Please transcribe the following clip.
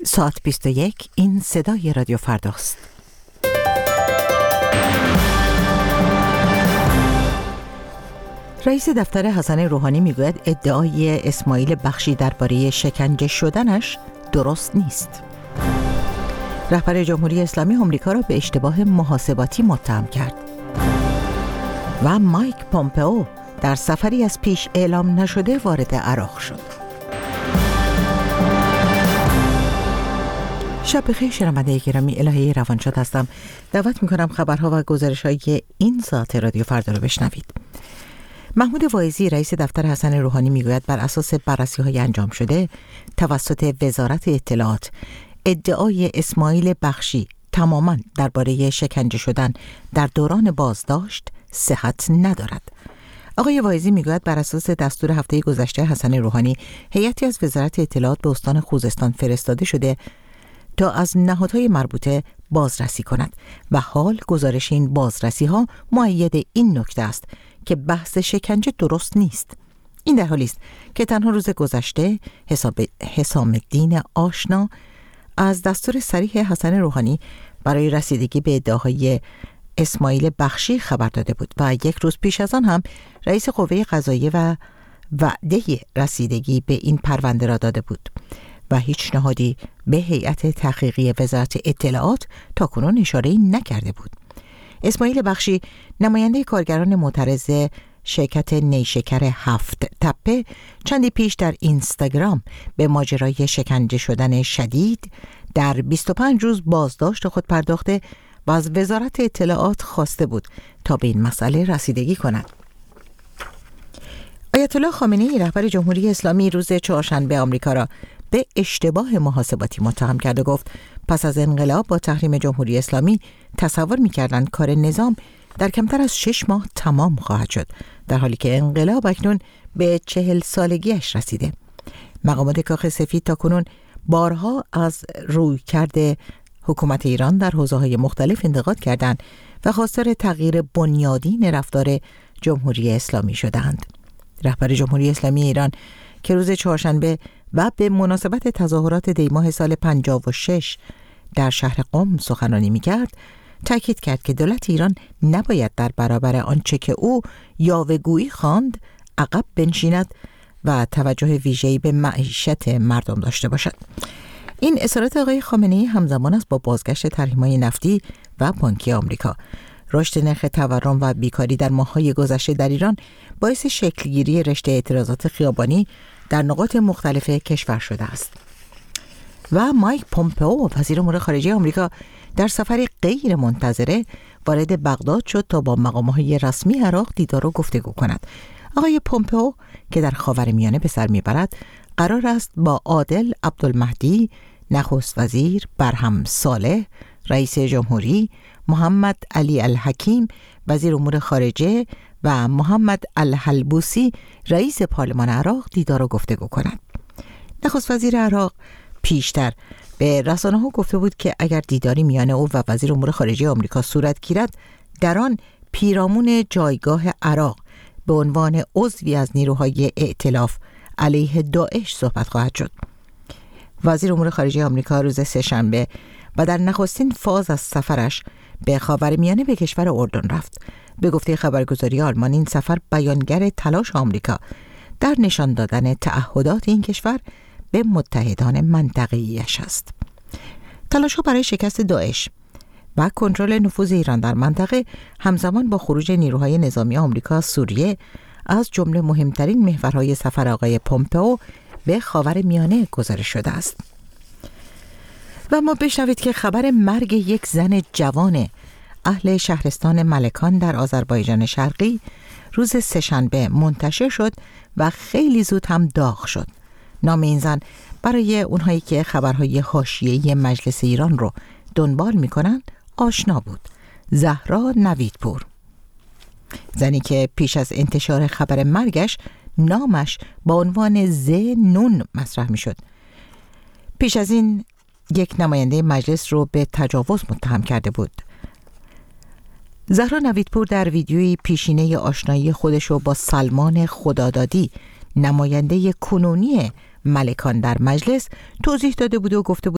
ساعت 21 این صدای رادیو فرداست. رئیس دفتر حسن روحانی میگوید ادعای اسماعیل بخشی درباره شکنجه شدنش درست نیست. رهبر جمهوری اسلامی آمریکا را به اشتباه محاسباتی متهم کرد. و مایک پومپئو در سفری از پیش اعلام نشده وارد عراق شد. شب بخیر شنونده گرامی، الهه روانشاد هستم. دعوت میکنم خبرها و گزارش‌های این ساعت رادیو فردا رو بشنوید. محمود واعظی رئیس دفتر حسن روحانی میگوید بر اساس بررسی‌های انجام شده توسط وزارت اطلاعات ادعای اسماعیل بخشی تماماً درباره شکنجه شدن در دوران بازداشت صحت ندارد. آقای واعظی میگوید بر اساس دستور هفته گذشته حسن روحانی هیئتی از وزارت اطلاعات به استان خوزستان فرستاده شده تا از نهادهای مربوطه بازرسی کند و حال گزارش این بازرسی ها مؤید این نکته است که بحث شکنجه درست نیست. این در حالی است که تنها روز گذشته حسام الدین آشنا از دستور صریح حسن روحانی برای رسیدگی به ادعاهای اسماعیل بخشی خبر داده بود و یک روز پیش از آن هم رئیس قوه قضاییه و وعده رسیدگی به این پرونده را داده بود و هیچ نهادی به هیئت تحقیقی وزارت اطلاعات تاکنون اشاره‌ای نکرده بود. اسماعیل بخشی نماینده کارگران معترض شرکت نیشکر 7 تپه چندی پیش در اینستاگرام به ماجرای شکنجه شدن شدید در 25 روز بازداشت خود پرداخته و از وزارت اطلاعات خواسته بود تا به این مسئله رسیدگی کند. آیت الله خامنه‌ای رهبر جمهوری اسلامی روز چهارشنبه آمریکا را به اشتباه محاسباتی متهم کرد و گفت پس از انقلاب با تحریم جمهوری اسلامی تصور می‌کردند کار نظام در کمتر از 6 ماه تمام خواهد شد، در حالی که انقلاب اکنون به 40 سالگیش رسیده. مقامات کاخ سفید تاکنون بارها از رویکرد حکومت ایران در حوزه‌های مختلف انتقاد کردند و خواستار تغییر بنیادین رفتار جمهوری اسلامی شدند. رهبر جمهوری اسلامی ایران که روز چهارشنبه و به مناسبت تظاهرات دیماه سال 56 در شهر قم سخنرانی می‌کرد، تاکید کرد که دولت ایران نباید در برابر آنچه که او یاوه‌گویی خواند عقب بنشیند و توجه ویژه‌ای به معیشت مردم داشته باشد. این اظهارات آقای خامنه‌ای همزمان است با بازگشت تحریم‌های نفتی و بانکی آمریکا. رشد نرخ تورم و بیکاری در ماه‌های گذشته در ایران باعث شکلگیری رشته اعتراضات خیابانی در نقاط مختلف کشور شده است. و مایک پومپئو وزیر امور خارجه آمریکا در سفری غیر منتظره وارد بغداد شد تا با مقام‌های رسمی عراق دیدار و گفتگو کند. آقای پومپئو که در خاورمیانه به سر میبرد قرار است با عادل عبدالمهدی نخست وزیر، برهم صالح رئیس جمهوری، محمد علی الحکیم وزیر امور خارجه و محمد الحلبوسی رئیس پارلمان عراق دیدار و گفتگو کند. نخست وزیر عراق پیشتر به رسانه‌ها گفته بود که اگر دیداری میان او و وزیر امور خارجه آمریکا صورت گیرد، در آن پیرامون جایگاه عراق به عنوان عضوی از نیروهای ائتلاف علیه داعش صحبت خواهد شد. وزیر امور خارجه آمریکا روز سه‌شنبه و در نخستین فاز از سفرش به خاورمیانه به کشور اردن رفت. به گفته خبرگزاری آلمان این سفر بیانگر تلاش آمریکا در نشان دادن تعهدات این کشور به متحدان منطقه‌ایش است. تلاش‌ها برای شکست داعش و کنترل نفوذ ایران در منطقه همزمان با خروج نیروهای نظامی آمریکا از سوریه از جمله مهمترین محورهای سفر آقای پومپئو به خاورمیانه گزارش شده است. و ما بشنوید که خبر مرگ یک زن جوان اهل شهرستان ملکان در آذربایجان شرقی روز سه‌شنبه منتشر شد و خیلی زود هم داغ شد. نام این زن برای اونهایی که خبرهای حاشیه‌ای مجلس ایران رو دنبال میکنن آشنا بود. زهرا نویدپور، زنی که پیش از انتشار خبر مرگش نامش با عنوان زنون مطرح میشد. پیش از این یک نماینده مجلس رو به تجاوز متهم کرده بود. زهرا نویدپور در ویدیویی پیشینه آشنایی خودش رو با سلمان خدادادی نماینده کنونی ملکان در مجلس توضیح داده بود و گفته بود